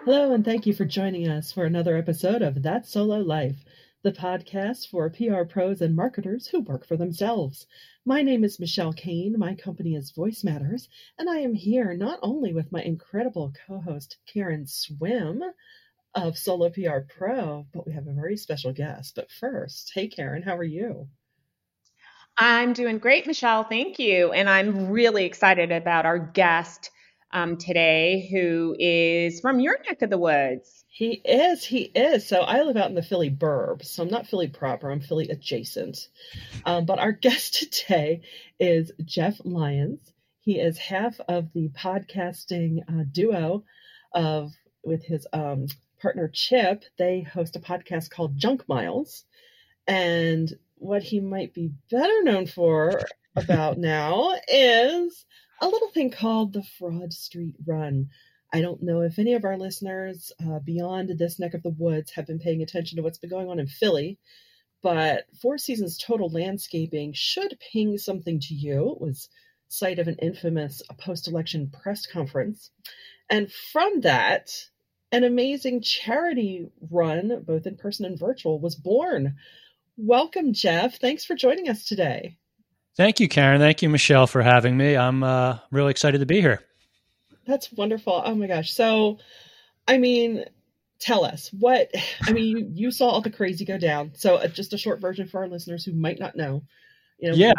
Hello, and thank you for joining us for another episode of That Solo Life, the podcast for PR pros and marketers who work for themselves. My name is Michelle Kane. My company is Voice Matters, and I am here not only with my incredible co-host Karen Swim of Solo PR Pro, but we have a very special guest. But first, hey Karen, how are you? I'm doing great, Michelle. Thank you. And I'm really excited about our guest today, who is from your neck of the woods. He is. So I live out in the Philly burbs. So I'm not Philly proper, I'm Philly adjacent. But our guest today is Jeff Lyons. He is half of the podcasting duo with his partner Chip. They host a podcast called Junk Miles. And what he might be better known for about now is a little thing called the Fraud Street Run. I don't know if any of our listeners beyond this neck of the woods have been paying attention to what's been going on in Philly, but Four Seasons Total Landscaping should ping something to you. It was site of an infamous post-election press conference. And from that, an amazing charity run, both in person and virtual, was born. Welcome, Jeff. Thanks for joining us today. Thank you, Karen. Thank you, Michelle, for having me. I'm really excited to be here. That's wonderful. Oh my gosh. So, tell us you saw all the crazy go down. So just a short version for our listeners who might not know. You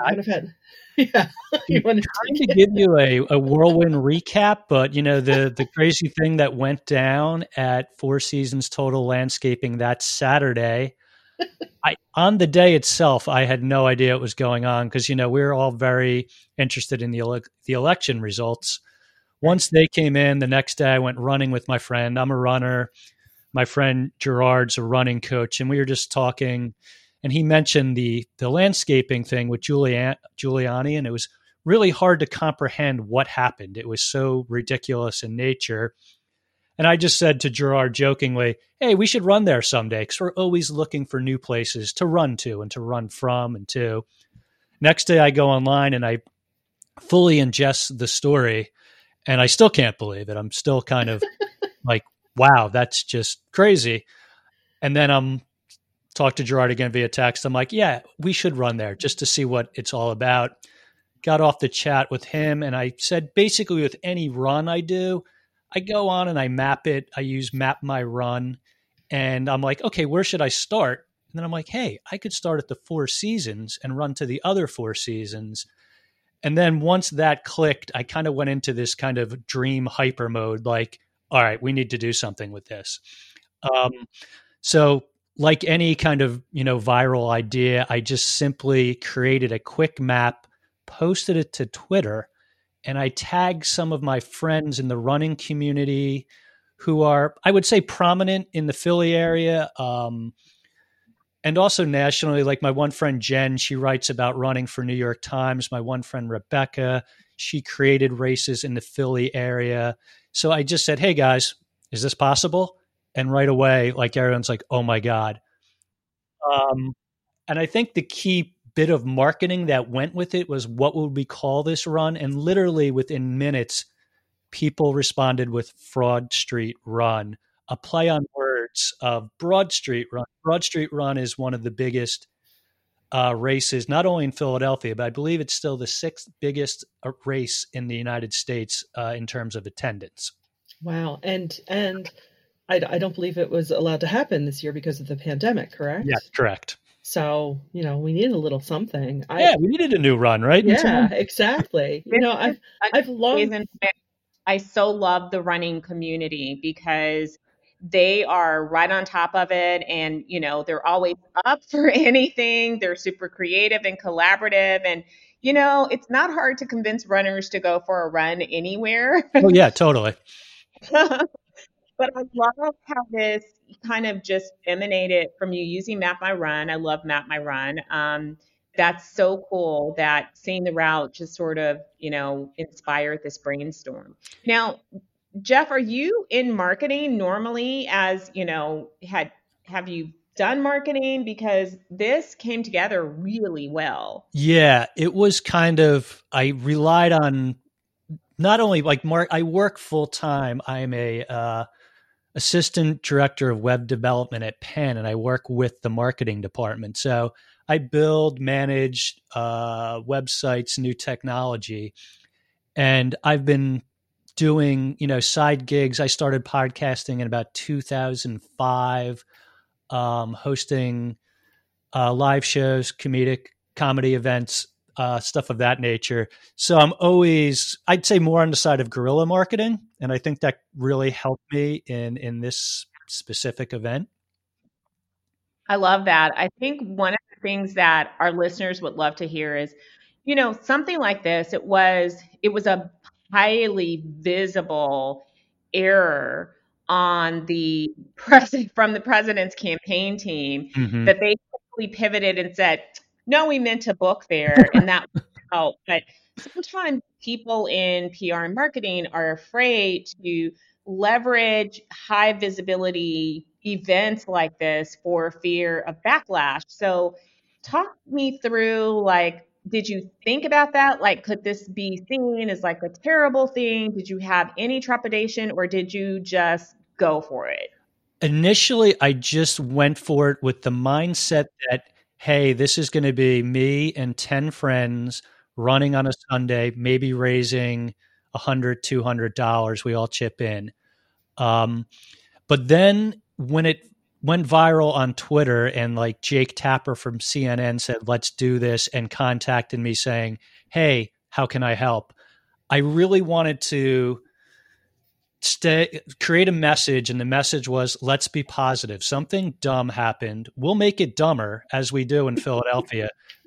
wanted to give you a whirlwind recap, but the crazy thing that went down at Four Seasons Total Landscaping that Saturday. On the day itself, I had no idea what was going on because, we were all very interested in the election results. Once they came in, the next day I went running with my friend. I'm a runner. My friend Gerard's a running coach, and we were just talking, and he mentioned the landscaping thing with Giuliani, and it was really hard to comprehend what happened. It was so ridiculous in nature. And I just said to Gerard jokingly, hey, we should run there someday because we're always looking for new places to run to and to run from and to. Next day I go online and I fully ingest the story, and I still can't believe it. I'm still kind of like, wow, that's just crazy. And then I'm talk to Gerard again via text. I'm like, yeah, we should run there just to see what it's all about. Got off the chat with him, and I said basically with any run I do, I go on and I map it. I use Map My Run, and I'm like, okay, where should I start? And then I'm like, hey, I could start at the Four Seasons and run to the other Four Seasons. And then once that clicked, I kind of went into this kind of dream hyper mode, like, all right, we need to do something with this. So like any kind of, viral idea, I just simply created a quick map, posted it to Twitter, and I tagged some of my friends in the running community who are, I would say, prominent in the Philly area, and also nationally. Like my one friend, Jen, she writes about running for New York Times. My one friend, Rebecca, she created races in the Philly area. So I just said, hey, guys, is this possible? And right away, like everyone's like, oh, my God. And I think the key bit of marketing that went with it was, what would we call this run? And literally within minutes, people responded with Fraud Street Run, a play on words of Broad Street Run. Broad Street Run is one of the biggest races, not only in Philadelphia, but I believe it's still the sixth biggest race in the United States in terms of attendance. Wow. And I don't believe it was allowed to happen this year because of the pandemic, correct? Yes, correct. So, we needed a little something. We needed a new run, right? Yeah, exactly. I so love the running community because they are right on top of it, and they're always up for anything. They're super creative and collaborative, and it's not hard to convince runners to go for a run anywhere. Oh yeah, totally. But I love how this kind of just emanated from you using Map My Run. I love Map My Run. That's so cool that seeing the route just sort of, inspired this brainstorm. Now, Jeff, are you in marketing normally have you done marketing? Because this came together really well. Yeah, it was kind of, I relied on not only like I work full time. I'm a assistant director of web development at Penn, and I work with the marketing department. So I build, manage websites, new technology, and I've been doing, side gigs. I started podcasting in about 2005, hosting live shows, comedy events, stuff of that nature. So I'm always, I'd say, more on the side of guerrilla marketing. And I think that really helped me in this specific event. I love that. I think one of the things that our listeners would love to hear is, something like this, it was a highly visible error on the president from the president's campaign team that they quickly pivoted and said, no, we meant to book there, and that would help. But sometimes people in PR and marketing are afraid to leverage high visibility events like this for fear of backlash. So talk me through, like, did you think about that? Like, could this be seen as like a terrible thing? Did you have any trepidation, or did you just go for it? Initially, I just went for it with the mindset that, hey, this is going to be me and 10 friends running on a Sunday, maybe raising $100, $200. We all chip in. But then when it went viral on Twitter and like Jake Tapper from CNN said, let's do this, and contacted me saying, hey, how can I help? I really wanted to create a message, and the message was, let's be positive. Something dumb happened. We'll make it dumber, as we do in Philadelphia.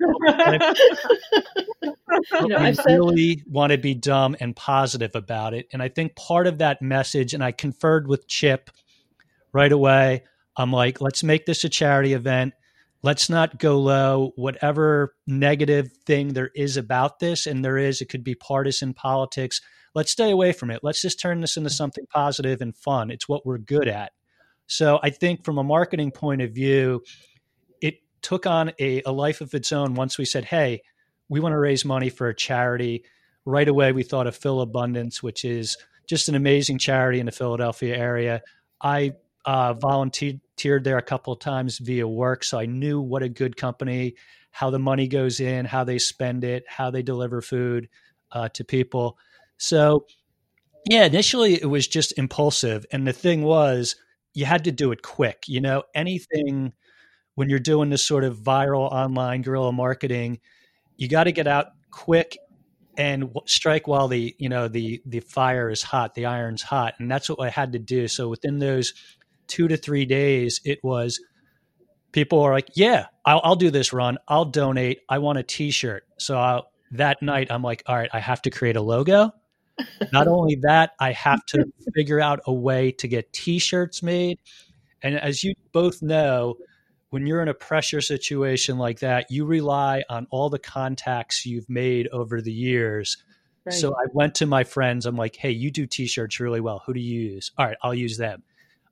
I really want to be dumb and positive about it. And I think part of that message, and I conferred with Chip right away, I'm like, let's make this a charity event. Let's not go low. Whatever negative thing there is about this, and there is, it could be partisan politics, let's stay away from it. Let's just turn this into something positive and fun. It's what we're good at. So I think from a marketing point of view, it took on a life of its own once we said, hey, we want to raise money for a charity. Right away, we thought of Philabundance, which is just an amazing charity in the Philadelphia area. I volunteered there a couple of times via work, so I knew what a good company, how the money goes in, how they spend it, how they deliver food to people. So, yeah, initially it was just impulsive. And the thing was, you had to do it quick. Anything when you're doing this sort of viral online guerrilla marketing, you got to get out quick and strike while the fire is hot, the iron's hot. And that's what I had to do. So within those 2 to 3 days, it was, people are like, yeah, I'll do this run. I'll donate. I want a t-shirt. So that night I'm like, all right, I have to create a logo. Not only that, I have to figure out a way to get t-shirts made. And as you both know, when you're in a pressure situation like that, you rely on all the contacts you've made over the years. Right. So I went to my friends. I'm like, hey, you do t-shirts really well. Who do you use? All right, I'll use them.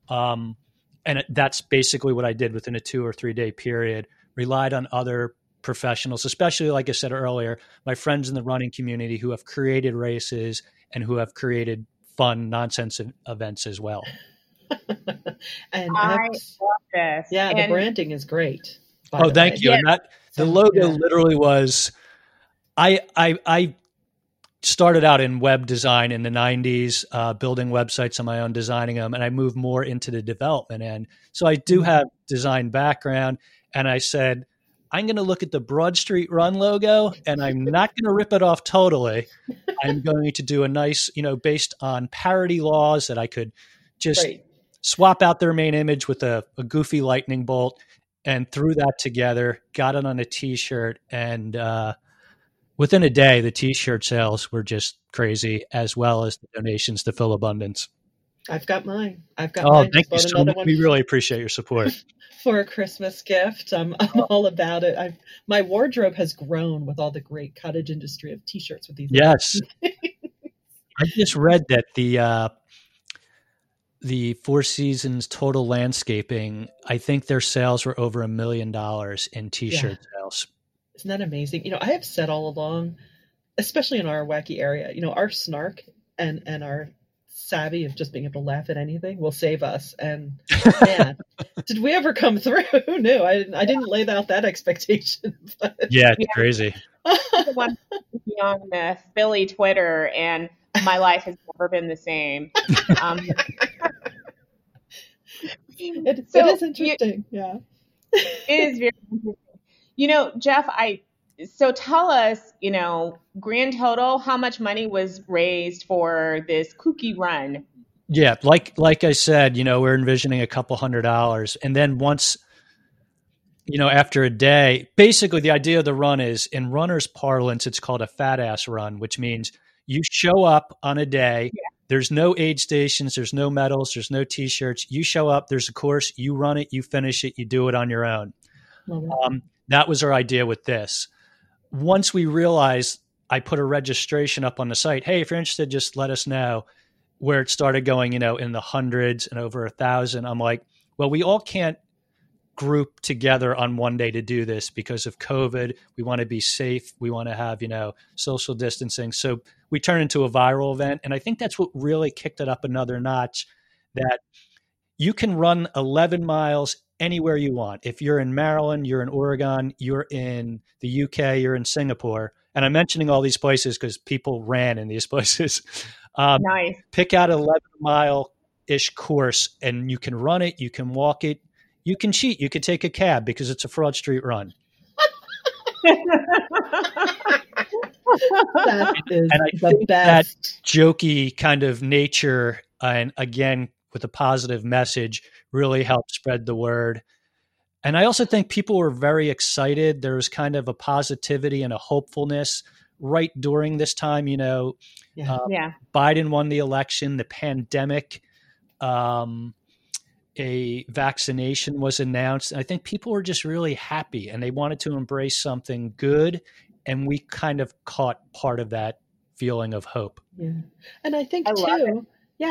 And that's basically what I did within a 2 or 3 day period. Relied on other professionals, especially, like I said earlier, my friends in the running community who have created races and who have created fun nonsense events as well. And I love this. Yeah, and the branding is great. Oh, thank you. Yeah. And the logo literally was, I started out in web design in the 90s, building websites on my own, designing them, and I moved more into the development end. So I do have design background, and I said, I'm going to look at the Broad Street Run logo, and I'm not going to rip it off totally. I'm going to do a nice, based on parody laws that I could just swap out their main image with a goofy lightning bolt, and threw that together, got it on a t-shirt, and within a day, the t-shirt sales were just crazy, as well as the donations to Philabundance. I've got mine. Oh, thank you so much. We really appreciate your support. For a Christmas gift. I'm all about it. My wardrobe has grown with all the great cottage industry of t-shirts with these. Yes. I just read that the Four Seasons Total Landscaping, I think their sales were over $1 million in t-shirt sales. Isn't that amazing? I have said all along, especially in our wacky area, our snark and our savvy of just being able to laugh at anything will save us. And man, did we ever come through? Who knew? I didn't lay out that expectation. But. Yeah, it's crazy. The one on the Philly Twitter, and my life has never been the same. It is interesting. Yeah. It is very interesting. Jeff, so tell us, grand total, how much money was raised for this kooky run? Yeah, like I said, we're envisioning a couple $100, and then once, after a day, basically the idea of the run is, in runner's parlance, it's called a fat ass run, which means you show up on a day. Yeah. There's no aid stations, there's no medals, there's no T-shirts. You show up, there's a course, you run it, you finish it, you do it on your own. That was our idea with this. Once we realized, I put a registration up on the site. Hey, if you're interested, just let us know. Where it started going, in the hundreds and over 1,000. I'm like, well, we all can't group together on one day to do this because of COVID. We want to be safe. We want to have, social distancing. So we turned into a viral event. And I think that's what really kicked it up another notch, that you can run 11 miles anywhere you want. If you're in Maryland, you're in Oregon, you're in the UK, you're in Singapore. And I'm mentioning all these places because people ran in these places. Nice. Pick out an 11-mile-ish course, and you can run it, you can walk it, you can cheat, you could take a cab because it's a Fraud Street run. That is and I the think best. That jokey kind of nature, and again, with a positive message, really helped spread the word. And I also think people were very excited. There was kind of a positivity and a hopefulness right during this time. Biden won the election, the pandemic, a vaccination was announced. And I think people were just really happy and they wanted to embrace something good. And we kind of caught part of that feeling of hope. Yeah. And I think too,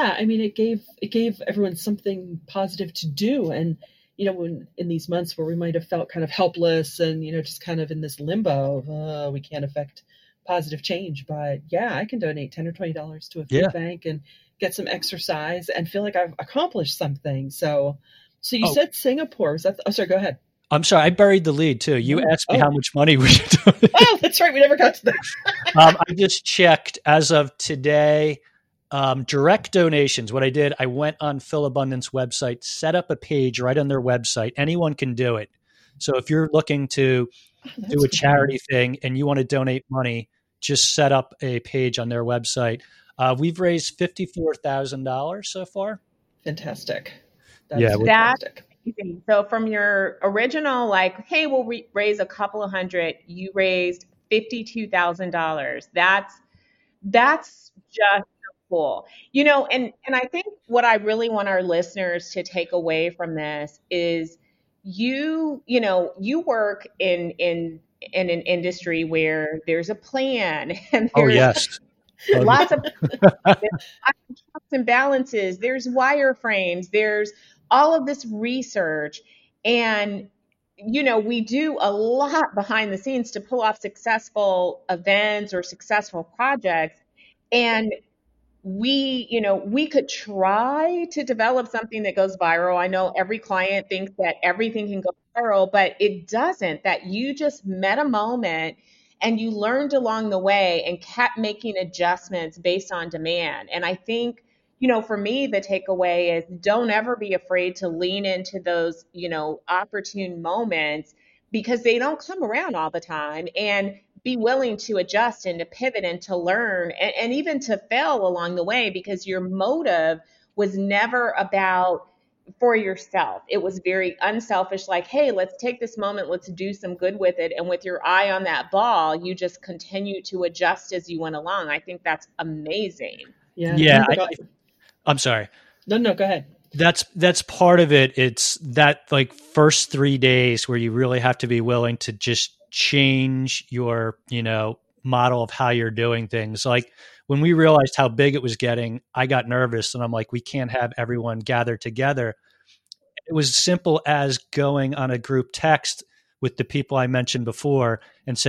it gave everyone something positive to do. And, when in these months where we might have felt kind of helpless and, just kind of in this limbo of, we can't affect positive change, but I can donate $10 or $20 to a food bank and get some exercise and feel like I've accomplished something. So you said Singapore. Sorry, go ahead. I'm sorry. I buried the lead too. You asked me how much money we should donate. Oh, that's right. We never got to that. I just checked as of today, direct donations. What I did, I went on Phil Abundance website, set up a page right on their website. Anyone can do it. So if you're looking to do a charity thing and you want to donate money, just set up a page on their website. We've raised $54,000 so far. Fantastic. That's fantastic. Amazing. So from your original, hey, we'll raise a couple of hundred, you raised $52,000. That's just cool. And I think what I really want our listeners to take away from this is you work in an industry where there's a plan and there's lots of checks and balances, there's wireframes, there's all of this research, and we do a lot behind the scenes to pull off successful events or successful projects. And we could try to develop something that goes viral. I know every client thinks that everything can go viral, but it doesn't. That you just met a moment and you learned along the way and kept making adjustments based on demand. And I think, for me, the takeaway is don't ever be afraid to lean into those, opportune moments, because they don't come around all the time, and be willing to adjust and to pivot and to learn and even to fail along the way, because your motive was never about for yourself. It was very unselfish, like, hey, let's take this moment, let's do some good with it. And with your eye on that ball, you just continue to adjust as you went along. I think that's amazing. Yeah. I'm sorry. No, go ahead. That's part of it. It's that first 3 days where you really have to be willing to just change your, model of how you're doing things. Like when we realized how big it was getting, I got nervous and I'm like, we can't have everyone gathered together. It was simple as going on a group text with the people I mentioned before and saying,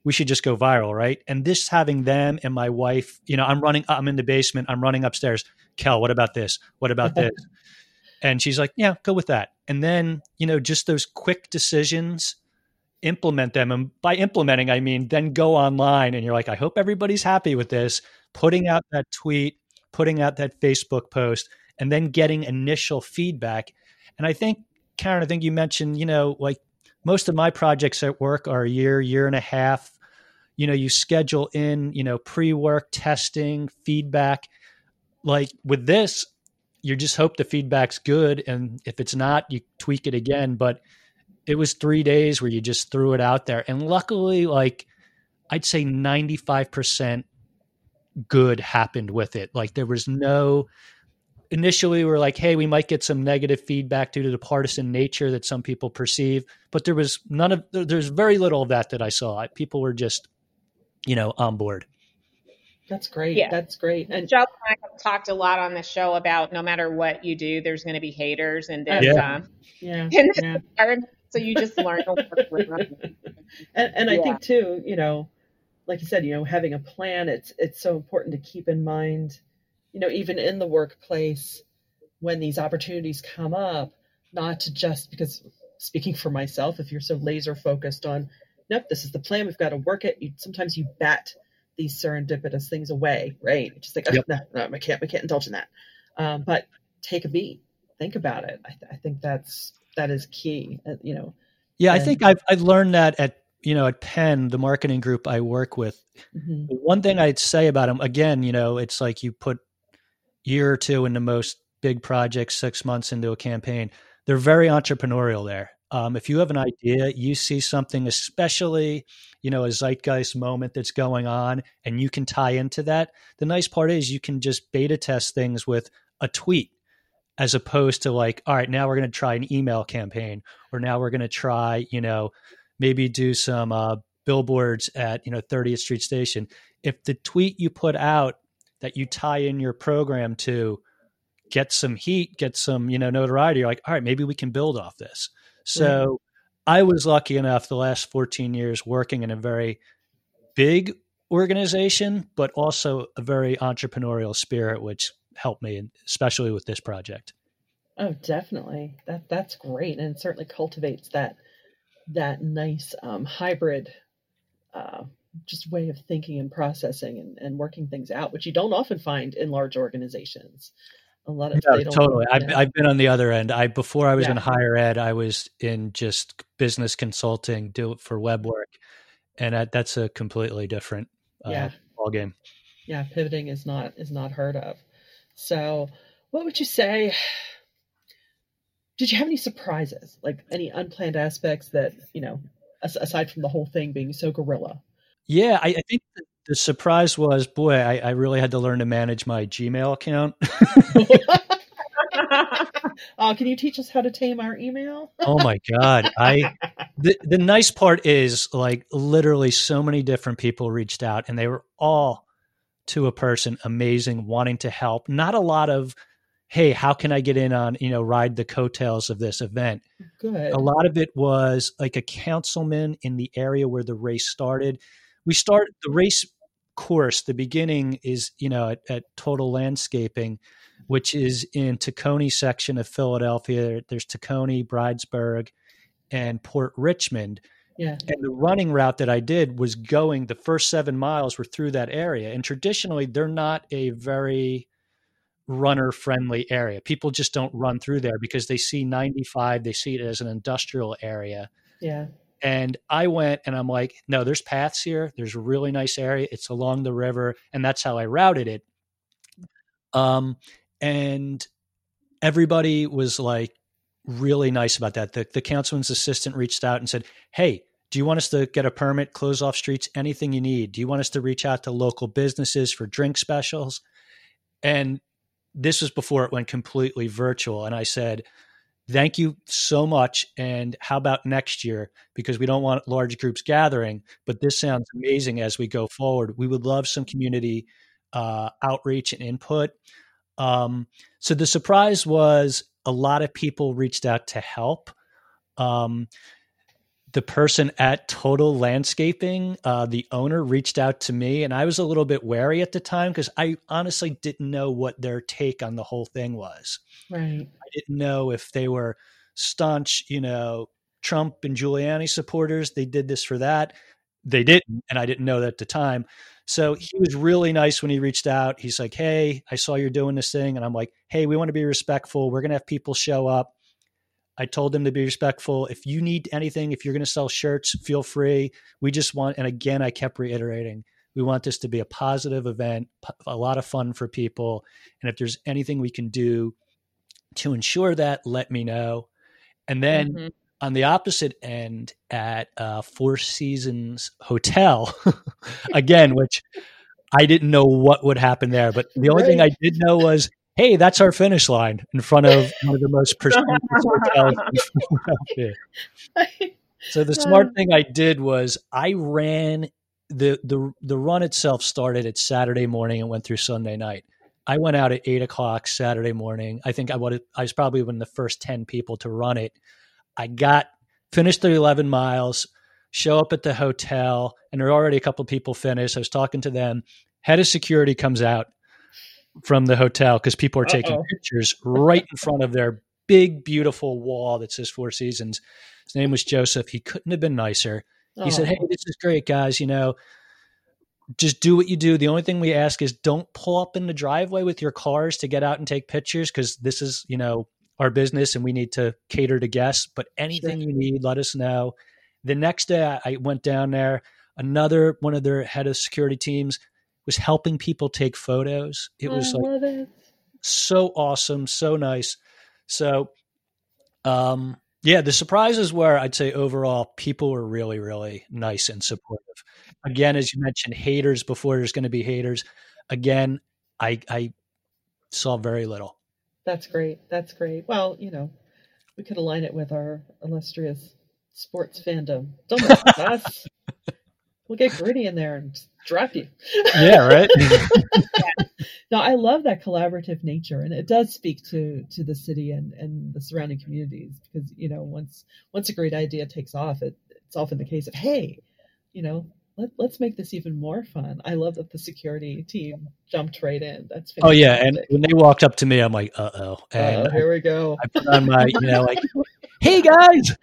we should just go viral, right? And this having them and my wife, I'm in the basement, I'm running upstairs. Kel, what about this? What about this? And she's like, yeah, go with that. And then, just those quick decisions, implement them. And by implementing, I mean, then go online and you're like, I hope everybody's happy with this, putting out that tweet, putting out that Facebook post, and then getting initial feedback. And I think, Karen, you mentioned, like most of my projects at work are a year and a half. You schedule in, pre-work testing, feedback. Like with this, you just hope the feedback's good. And if it's not, you tweak it again. But it was 3 days where you just threw it out there. And luckily, like I'd say 95% good happened with it. Like there was initially we were like, hey, we might get some negative feedback due to the partisan nature that some people perceive, but there's very little of that I saw. People were just, on board. That's great. Yeah. That's great. And Joe and I have talked a lot on the show about no matter what you do, there's going to be haters in this. So you just learn to work with them. And I think too, like you said, having a plan, it's so important to keep in mind, even in the workplace, when these opportunities come up, not to just, because speaking for myself, if you're so laser focused on, nope, this is the plan, we've got to work it. Sometimes you bat these serendipitous things away, right? Just like, no, we can't indulge in that. But take a beat, think about it. I think that is key, Yeah, I think I've learned that at Penn, the marketing group I work with. Mm-hmm. One thing I'd say about them, again, it's like you put year or two into most big projects, 6 months into a campaign. They're very entrepreneurial there. If you have an idea, you see something, especially, a zeitgeist moment that's going on, and you can tie into that. The nice part is you can just beta test things with a tweet, as opposed to like, all right, now we're going to try an email campaign, or now we're going to try, maybe do some billboards at, 30th Street Station. If the tweet you put out that you tie in your program to get some heat, get some, notoriety, you're like, all right, maybe we can build off this. So I was lucky enough the last 14 years working in a very big organization, but also a very entrepreneurial spirit, which helped me, especially with this project. Oh, definitely. That's great. And it certainly cultivates that nice hybrid just way of thinking and processing and working things out, which you don't often find in large organizations. A lot of totally. I've been on the other end. Before I was in higher ed, I was in just business consulting, do it for web work, and that's a completely different ball game. Yeah, pivoting is not heard of. So, what would you say? Did you have any surprises, like any unplanned aspects that aside from the whole thing being so guerrilla? Yeah, I think the surprise was, boy, I really had to learn to manage my Gmail account. Can you teach us how to tame our email? Oh my God. The nice part is, like, literally so many different people reached out, and they were all, to a person, amazing, wanting to help. Not a lot of, hey, how can I get in on, ride the coattails of this event? Good. A lot of it was like a councilman in the area where the race started. We started the race course. The beginning is, at Total Landscaping, which is in Tacony section of Philadelphia. There's Tacony, Bridesburg, and Port Richmond. Yeah. And the running route that I did was going, the first 7 miles were through that area. And traditionally, they're not a very runner-friendly area. People just don't run through there because they see 95, they see it as an industrial area. Yeah. And I went and I'm like, no, there's paths here. There's a really nice area. It's along the river. And that's how I routed it. And everybody was like really nice about that. The councilman's assistant reached out and said, hey, do you want us to get a permit, close off streets, anything you need? Do you want us to reach out to local businesses for drink specials? And this was before it went completely virtual. And I said, thank you so much. And how about next year? Because we don't want large groups gathering, but this sounds amazing as we go forward. We would love some community outreach and input. So the surprise was a lot of people reached out to help. the person at Total Landscaping, the owner, reached out to me, and I was a little bit wary at the time because I honestly didn't know what their take on the whole thing was. Right. I didn't know if they were staunch, Trump and Giuliani supporters. They did this for that. They didn't, and I didn't know that at the time. So he was really nice when he reached out. He's like, "Hey, I saw you're doing this thing." And I'm like, "Hey, we want to be respectful. We're going to have people show up." I told them to be respectful. If you need anything, if you're going to sell shirts, feel free. We just want, and again, I kept reiterating, we want this to be a positive event, a lot of fun for people. And if there's anything we can do to ensure that, let me know. And then on the opposite end at Four Seasons Hotel, again, which I didn't know what would happen there, but the only thing I did know was, hey, that's our finish line in front of one of the most prestigious hotels in Philadelphia. So the smart thing I did was I ran the run itself started at Saturday morning and went through Sunday night. I went out at 8:00 Saturday morning. I think I was probably one of the first 10 people to run it. I finished the 11 miles, show up at the hotel, and there were already a couple of people finished. I was talking to them. Head of security comes out from the hotel because people are taking pictures right in front of their big, beautiful wall that says Four Seasons. His name was Joseph. He couldn't have been nicer. He said, "Hey, this is great, guys. Just do what you do. The only thing we ask is don't pull up in the driveway with your cars to get out and take pictures because this is, our business and we need to cater to guests. But anything you need, let us know." The next day I went down there. Another one of their head of security teams was helping people take photos. It was so awesome, so nice. So, the surprises were, I'd say overall, people were really, really nice and supportive. Again, as you mentioned, haters before there's going to be haters. Again, I saw very little. That's great. That's great. Well, we could align it with our illustrious sports fandom. Don't mess with us. We'll get gritty in there and drop you. Yeah, right. No, I love that collaborative nature, and it does speak to the city and the surrounding communities because once a great idea takes off, it's often the case of, hey, let's make this even more fun. I love that the security team jumped right in. That's fantastic. Oh yeah, and when they walked up to me, I'm like, uh-oh. And here we go. I put on my, hey guys.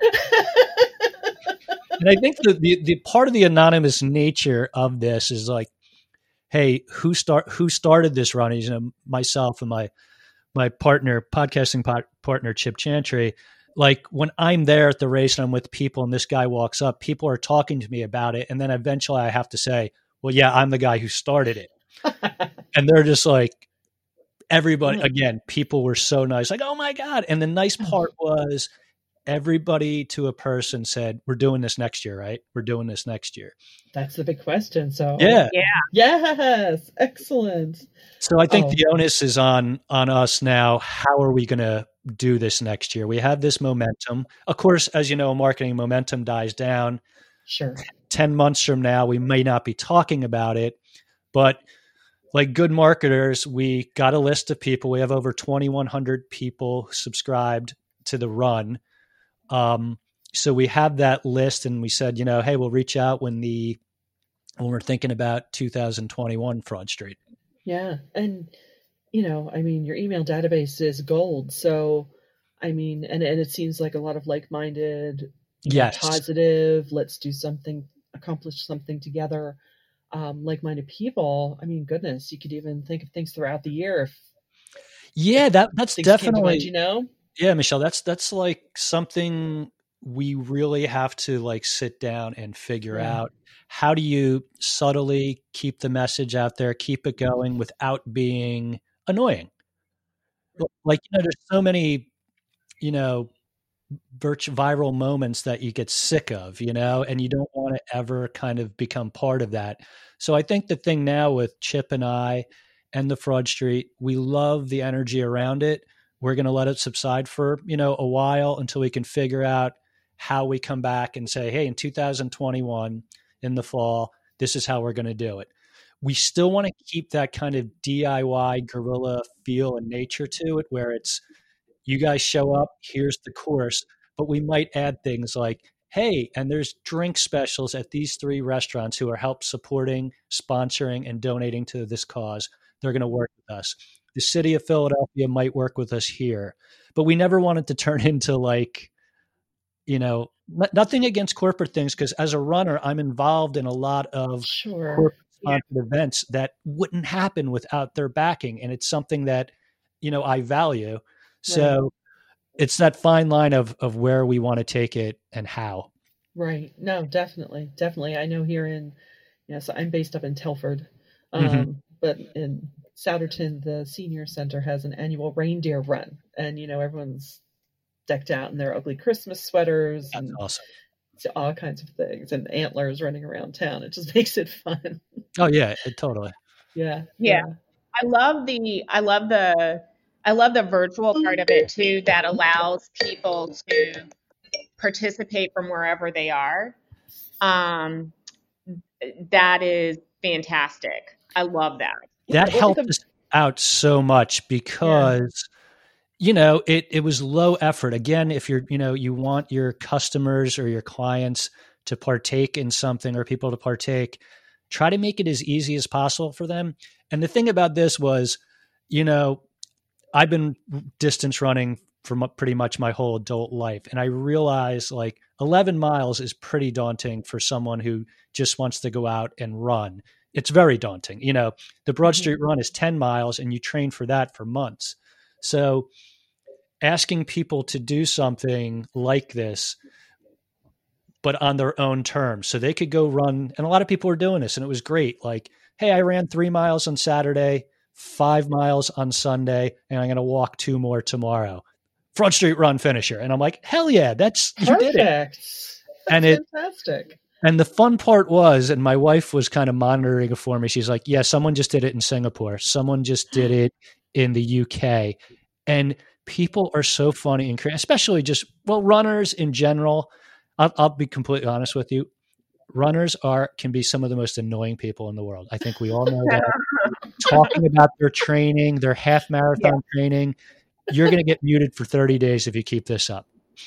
And I think the part of the anonymous nature of this is like, hey, who started this run? Myself and my partner, podcasting partner, Chip Chantry. Like when I'm there at the race and I'm with people and this guy walks up, people are talking to me about it. And then eventually I have to say, well, yeah, I'm the guy who started it. And they're just like, everybody, again, people were so nice. Like, oh my God. And the nice part was everybody to a person said, we're doing this next year, right? We're doing this next year. That's the big question. So yeah. Yes. Excellent. So I think the onus is on us now. How are we going to do this next year? We have this momentum. Of course, as you know, marketing momentum dies down. Sure. 10 months from now, we may not be talking about it, but like good marketers, we got a list of people. We have over 2,100 people subscribed to the run. So we have that list and we said, hey, we'll reach out when we're thinking about 2021 Fraud Street. Yeah. And, your email database is gold. So, and it seems like a lot of like-minded, positive, let's do something, accomplish something together, like-minded people. Goodness, you could even think of things throughout the year. That's definitely, mind, Yeah, Michelle, that's like something we really have to like sit down and figure out. How do you subtly keep the message out there, keep it going without being annoying? Like, there's so many, viral moments that you get sick of, and you don't want to ever kind of become part of that. So I think the thing now with Chip and I and the Fraud Street, we love the energy around it. We're going to let it subside for, a while until we can figure out how we come back and say, hey, in 2021, in the fall, this is how we're going to do it. We still want to keep that kind of DIY guerrilla feel and nature to it, where it's you guys show up, here's the course, but we might add things like, hey, and there's drink specials at these 3 restaurants who are help supporting, sponsoring, and donating to this cause. They're going to work with us. The city of Philadelphia might work with us here. But we never wanted to turn into like, nothing against corporate things, because as a runner, I'm involved in a lot of corporate sponsored events that wouldn't happen without their backing. And it's something that, I value. So it's that fine line of where we want to take it and how. Right. No, definitely. Definitely. I know here so I'm based up in Telford, but in Souderton, the senior center has an annual reindeer run, and, everyone's decked out in their ugly Christmas sweaters. That's and awesome. All kinds of things, and antlers running around town. It just makes it fun. Oh yeah, totally. Yeah. I love the virtual part of it too, that allows people to participate from wherever they are. That is fantastic. I love that. That helped us out so much because, it was low effort. Again, if you're, you want your customers or your clients to partake in something, or people to partake, try to make it as easy as possible for them. And the thing about this was, I've been distance running for pretty much my whole adult life. And I realized 11 miles is pretty daunting for someone who just wants to go out and run. It's very daunting. The Broad Street Run is 10 miles and you train for that for months. So asking people to do something like this, but on their own terms, so they could go run. And a lot of people were doing this, and it was great. Like, hey, I ran 3 miles on Saturday, 5 miles on Sunday, and I'm going to walk 2 more tomorrow. Broad Street Run finisher. And I'm like, hell yeah, perfect. You did it. That's fantastic. And the fun part was, and my wife was kind of monitoring it for me. She's like, yeah, someone just did it in Singapore. Someone just did it in the UK. And people are so funny and creative, especially runners in general. I'll be completely honest with you. Runners can be some of the most annoying people in the world. I think we all know that. Talking about their training, their half marathon training, you're going to get muted for 30 days if you keep this up.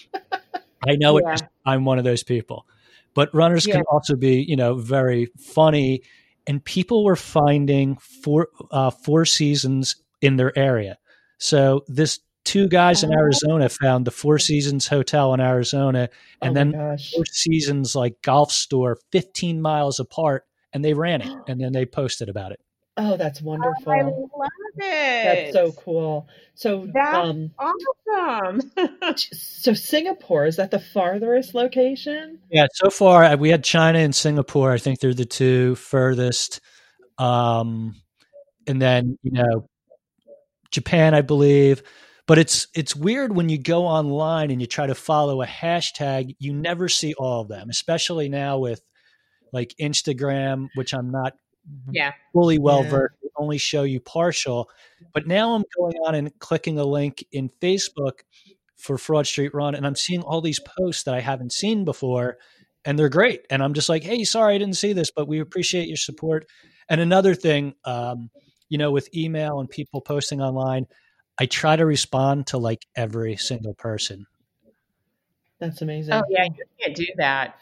I know it. I'm one of those people. But runners can also be, very funny. And people were finding Four Seasons in their area. So this 2 guys in Arizona found the Four Seasons Hotel in Arizona, and then Four Seasons golf store 15 miles apart, and they ran it, and then they posted about it. Oh, that's wonderful. I love it. That's so cool. So that's awesome. So Singapore, is that the farthest location? Yeah, so far we had China and Singapore. I think they're the 2 furthest. And then, Japan, I believe. But it's weird when you go online and you try to follow a hashtag, you never see all of them, especially now with Instagram, which I'm not fully versed, only show you partial. But now I'm going on and clicking a link in Facebook for Broad Street Run, and I'm seeing all these posts that I haven't seen before, and they're great. And I'm just like, hey, sorry I didn't see this, but we appreciate your support. And another thing, with email and people posting online, I try to respond to every single person. That's amazing. Oh yeah, you can't do that.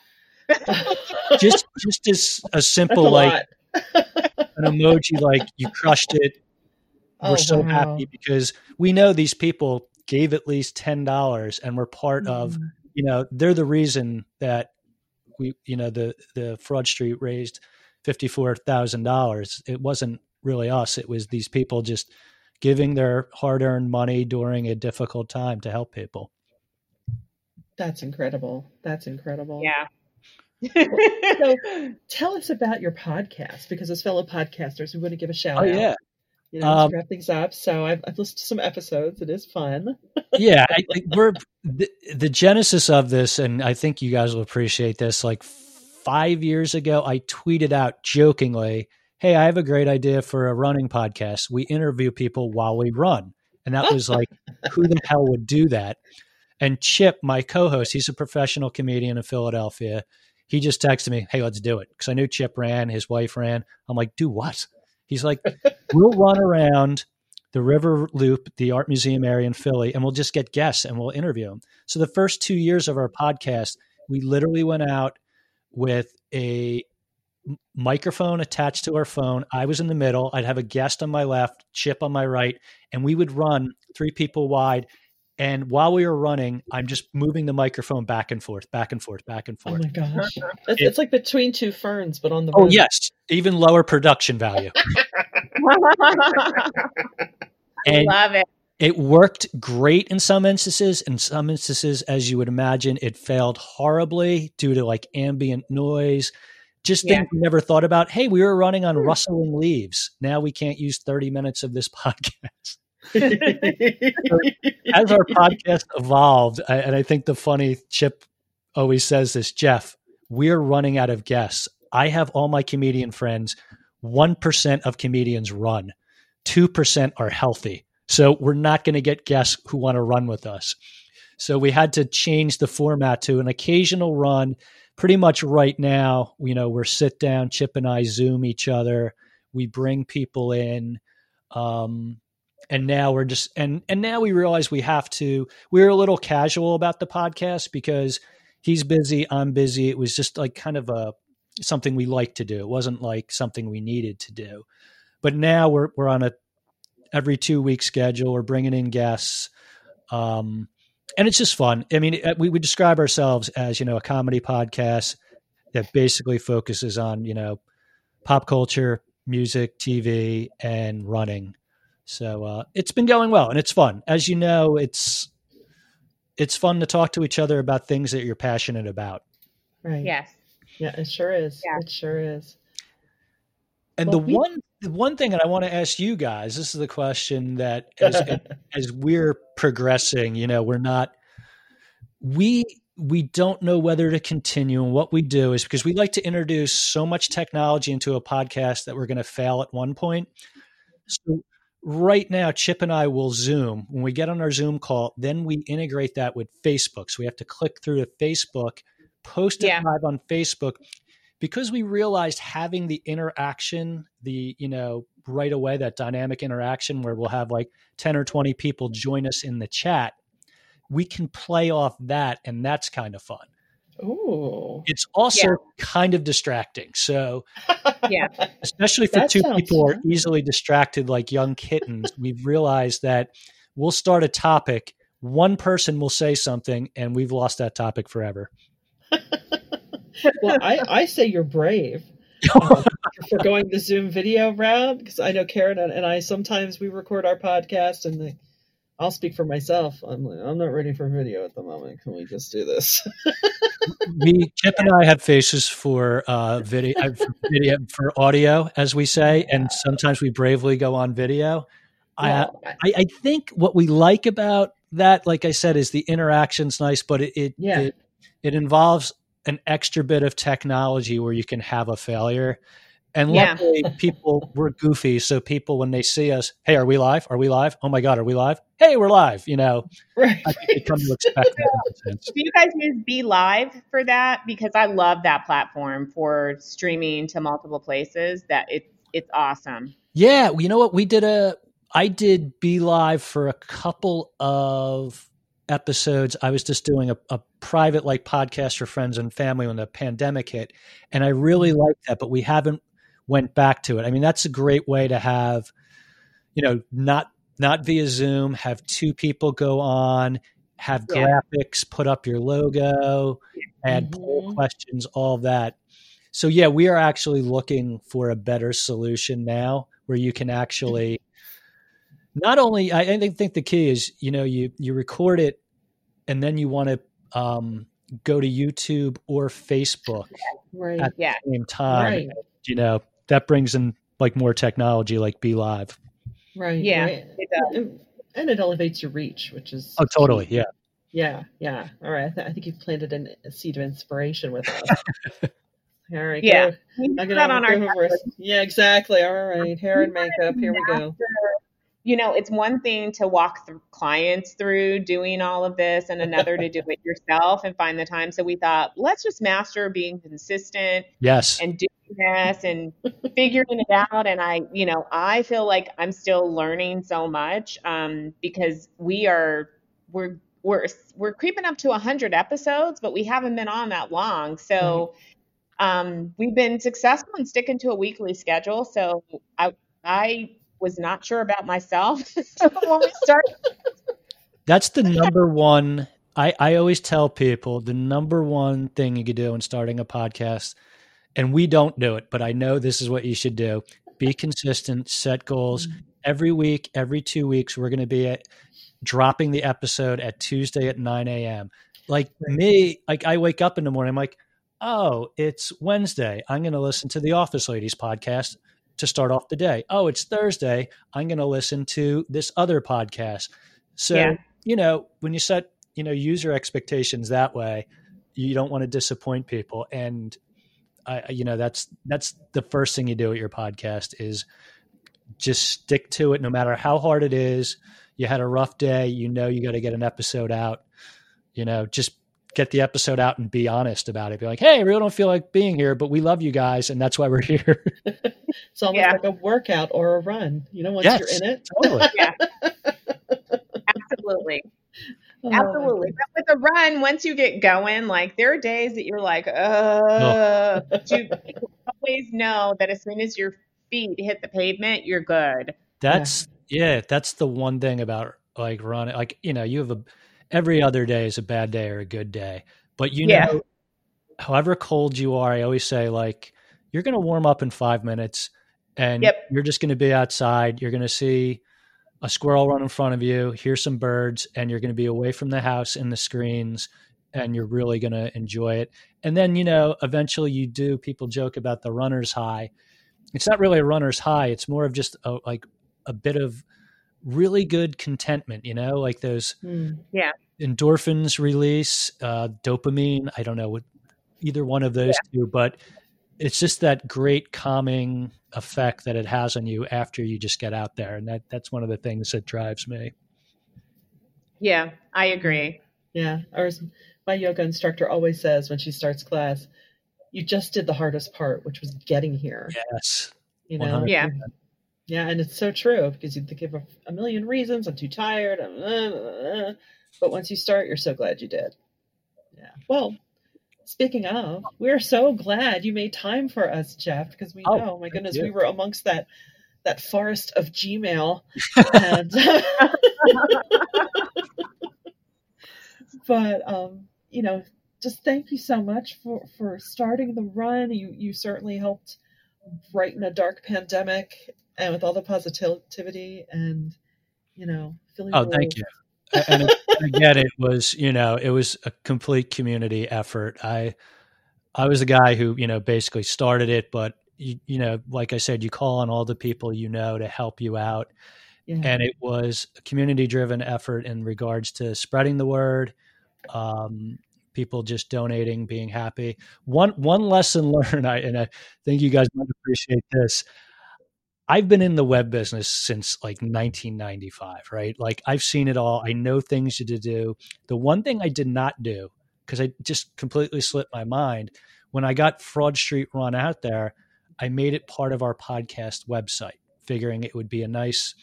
just as a simple an emoji you crushed it. We're so happy because we know these people gave at least $10 and were part of, they're the reason that we, the Broad Street raised $54,000. It wasn't really us. It was these people just giving their hard-earned money during a difficult time to help people. That's incredible. Yeah. So tell us about your podcast, because as fellow podcasters, we want to give a shout out. Yeah. To wrap things up. So I've listened to some episodes. It is fun. Yeah. We're the genesis of this, and I think you guys will appreciate this. 5 years ago, I tweeted out jokingly, hey, I have a great idea for a running podcast. We interview people while we run. And that was who the hell would do that? And Chip, my co-host, he's a professional comedian in Philadelphia. He just texted me, hey, let's do it. Because I knew Chip ran, his wife ran. I'm like, do what? He's like, we'll run around the River Loop, the art museum area in Philly, and we'll just get guests and we'll interview them. So the first 2 years of our podcast, we literally went out with a microphone attached to our phone. I was in the middle. I'd have a guest on my left, Chip on my right, and we would run 3 people wide. And while we were running, I'm just moving the microphone back and forth, back and forth, back and Oh forth. my gosh. It's like Between Two Ferns, but on the Oh, road. yes. Even lower production value. And Love it. it worked great in some instances. In some instances, as you would imagine, it failed horribly due to like ambient noise, just things we never thought about. Hey, we were running on rustling leaves. Now we can't use 30 minutes of this podcast. So as our podcast evolved, and I think the funny Chip always says this, Jeff, we're running out of guests. I have all my comedian friends. 1% of comedians run. 2% are healthy. So we're not going to get guests who want to run with us. So we had to change the format to an occasional run. Pretty much right now, we're sit down, Chip and I Zoom each other. We bring people in. And now we're just, and now we realize we're a little casual about the podcast because he's busy, I'm busy. It was just like kind of something we like to do. It wasn't like something we needed to do. But now we're on a every 2-week schedule. We're bringing in guests. And it's just fun. I mean, we describe ourselves as, a comedy podcast that basically focuses on, pop culture, music, TV, and running. So it's been going well, and it's fun. As you know, it's fun to talk to each other about things that you're passionate about. Right. Yes. Yeah, it sure is. Yeah. It sure is. And the one thing that I want to ask you guys, this is the question that as we're progressing, we don't know whether to continue. And what we do is because we like to introduce so much technology into a podcast that we're going to fail at one point. So right now, Chip and I will Zoom. When we get on our Zoom call, then we integrate that with Facebook. So we have to click through to Facebook, post it live on Facebook, because we realized having the interaction, right away, that dynamic interaction where we'll have like 10 or 20 people join us in the chat, we can play off that, and that's kind of fun. Ooh. It's also kind of distracting. So especially for That 2 sounds people who are fun. easily distracted like young kittens, we've realized that we'll start a topic, one person will say something, and we've lost that topic forever. Well, I say you're brave for going the Zoom video route, because I know Karen and I, sometimes we record our podcast and I'll speak for myself. I'm not ready for video at the moment. Can we just do this? Chip and I have faces for video, for audio, as we say, and sometimes we bravely go on video. Well, I think what we like about that, like I said, is the interaction's nice, but it involves an extra bit of technology where you can have a failure. And luckily, we're goofy. So people, when they see us, hey, are we live? Are we live? Oh my God, are we live? Hey, we're live. Right. I think they come to expect that. Do you guys use Be Live for that? Because I love that platform for streaming to multiple places. That it's awesome. Yeah, you know what? I did Be Live for a couple of episodes. I was just doing a private podcast for friends and family when the pandemic hit, and I really liked that, but we haven't went back to it. I mean, that's a great way to have, not via Zoom, have 2 people go on, have graphics, put up your logo, add poll questions, all of that. So yeah, we are actually looking for a better solution now where you can actually not only, I think the key is, you record it and then you want to go to YouTube or Facebook at the same time. Right. That brings in more technology like Be Live. Right. Yeah. Right. It does. And it elevates your reach, which is totally. key. Yeah. Yeah. All right. I think you've planted a seed of inspiration with us. All right. Yeah. Yeah, exactly. All right. Hair and makeup. Here we go. It's one thing to walk clients through doing all of this and another to do it yourself and find the time. So we thought, let's just master being consistent. Yes. And doing this and figuring it out. And I feel like I'm still learning so much because we're we're creeping up to 100 episodes, but we haven't been on that long. So we've been successful in sticking to a weekly schedule. So I was not sure about myself when we started. That's the number one. I always tell people the number one thing you could do in starting a podcast, and we don't do it, but I know this is what you should do. Be consistent, set goals. Every week, every 2 weeks, we're going to be dropping the episode at Tuesday at 9 a.m. Like me, like I wake up in the morning, I'm like, oh, it's Wednesday. I'm going to listen to the Office Ladies podcast to start off the day. Oh, it's Thursday. I'm going to listen to this other podcast. So, when you set, user expectations that way, you don't want to disappoint people. And that's the first thing you do at your podcast is just stick to it no matter how hard it is. You had a rough day, you got to get an episode out, just get the episode out and be honest about it. Be like, hey, I really don't feel like being here, but we love you guys. And that's why we're here. It's almost like a workout or a run, once you're in it. Totally. Yeah. Absolutely. Absolutely. But with a run, once you get going, like there are days that you're like, but you always know that as soon as your feet hit the pavement, you're good. That's the one thing about like running, like, you have every other day is a bad day or a good day, but however cold you are, I always say like, you're going to warm up in 5 minutes and you're just going to be outside. You're going to see a squirrel run in front of you, hear some birds, and you're going to be away from the house and the screens, and you're really going to enjoy it. And then, eventually people joke about the runner's high. It's not really a runner's high. It's more of just a bit of really good contentment, like those endorphins release, dopamine. I don't know what either one of those two, but it's just that great calming effect that it has on you after you just get out there. And that's one of the things that drives me. Yeah, I agree. Yeah. My yoga instructor always says when she starts class, you just did the hardest part, which was getting here. Yes. 100%. Yeah. And it's so true because you think of a million reasons. I'm too tired. But once you start, you're so glad you did. Yeah. Well, speaking of, we're so glad you made time for us, Jeff, because we know, my goodness, we were amongst that forest of Gmail. And, but, just thank you so much for starting the run. You certainly helped brighten a dark pandemic and with all the positivity and, Philly rules. Thank you. And again, it was a complete community effort. I was the guy who, basically started it, but like I said, you call on all the people, to help you out. Yeah. And it was a community driven effort in regards to spreading the word, people just donating, being happy. One lesson learned, and I think you guys might appreciate this. I've been in the web business since like 1995, right? Like I've seen it all. I know things to do. The one thing I did not do, because I just completely slipped my mind, when I got Fraud Street Run out there, I made it part of our podcast website, figuring it would be a nice,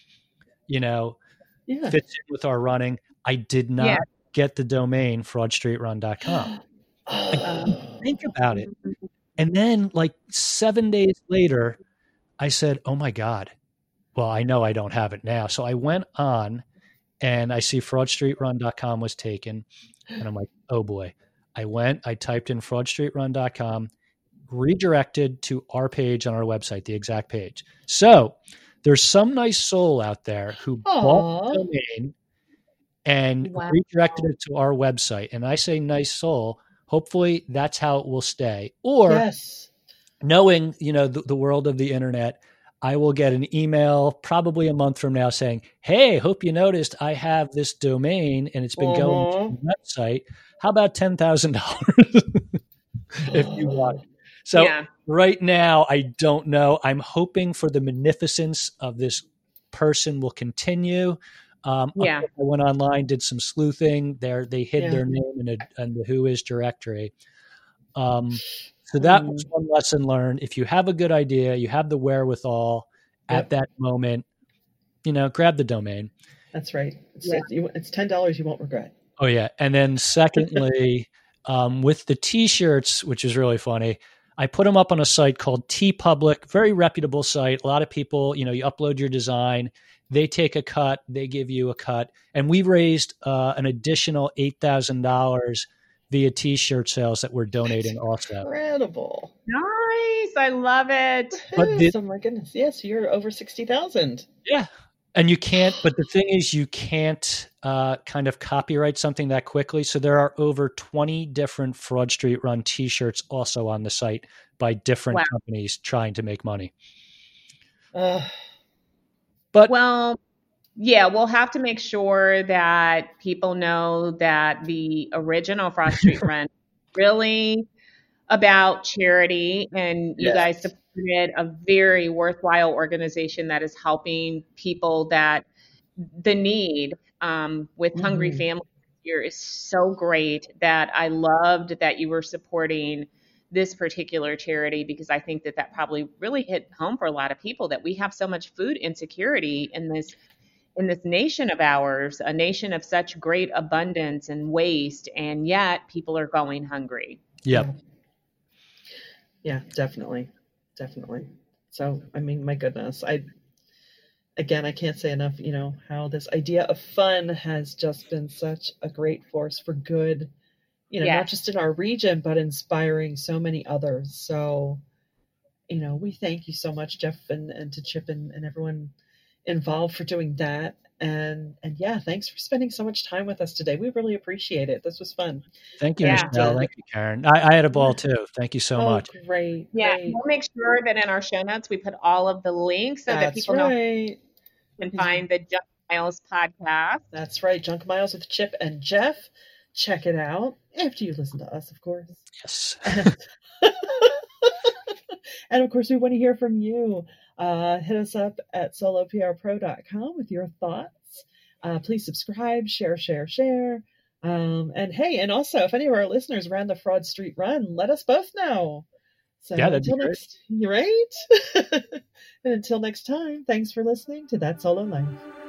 fits in with our running. I did not get the domain fraudstreetrun.com. Think about it. And then like 7 days later, I said, oh my God, well, I know I don't have it now. So I went on and I see fraudstreetrun.com was taken. And I'm like, oh boy. I typed in fraudstreetrun.com, redirected to our page on our website, the exact page. So there's some nice soul out there who bought the domain and redirected it to our website. And I say nice soul, hopefully that's how it will stay. Or knowing, the world of the internet, I will get an email probably a month from now saying, hey, hope you noticed I have this domain and it's been going to the website. How about $10,000 if you want? So right now, I don't know. I'm hoping for the magnificence of this person will continue. I went online, did some sleuthing. They hid their name in the Who Is directory. So that was one lesson learned. If you have a good idea, you have the wherewithal at that moment, grab the domain. That's right. It's $10 you won't regret. Oh yeah. And then secondly, with the t-shirts, which is really funny, I put them up on a site called TeePublic, very reputable site. A lot of people, you upload your design, they take a cut, they give you a cut. And we raised an additional $8,000 via t-shirt sales that we're donating also. Incredible. Nice. I love it. Oh my goodness. Yes, you're over 60,000. Yeah. And you can't, but the thing is, you can't kind of copyright something that quickly. So there are over 20 different Fraud Street Run t-shirts also on the site by different companies trying to make money. Well, yeah, we'll have to make sure that people know that the original Fraud Street Run really about charity, and you guys supported a very worthwhile organization that is helping people that the need with hungry families here is so great that I loved that you were supporting this particular charity, because I think that probably really hit home for a lot of people, that we have so much food insecurity in this nation of ours, a nation of such great abundance and waste, and yet people are going hungry. Yep. Yeah, definitely. So, I mean, my goodness, I can't say enough, how this idea of fun has just been such a great force for good, not just in our region, but inspiring so many others. So, we thank you so much, Jeff, and to Chip and everyone involved for doing that. And yeah, thanks for spending so much time with us today. We really appreciate it. This was fun. Thank you, Michelle. Thank you, Karen. I had a ball too. Thank you so much. Great. Yeah, we'll make sure that in our show notes we put all of the links so that people know you can find the Junk Miles podcast. That's right, Junk Miles with Chip and Jeff. Check it out after you listen to us, of course. Yes. And of course, we want to hear from you. Hit us up at soloprpro.com with your thoughts. Please subscribe, share. And hey, and also, if any of our listeners ran the Fraud Street Run, let us both know. So until next, right? And until next time, thanks for listening to That Solo Life.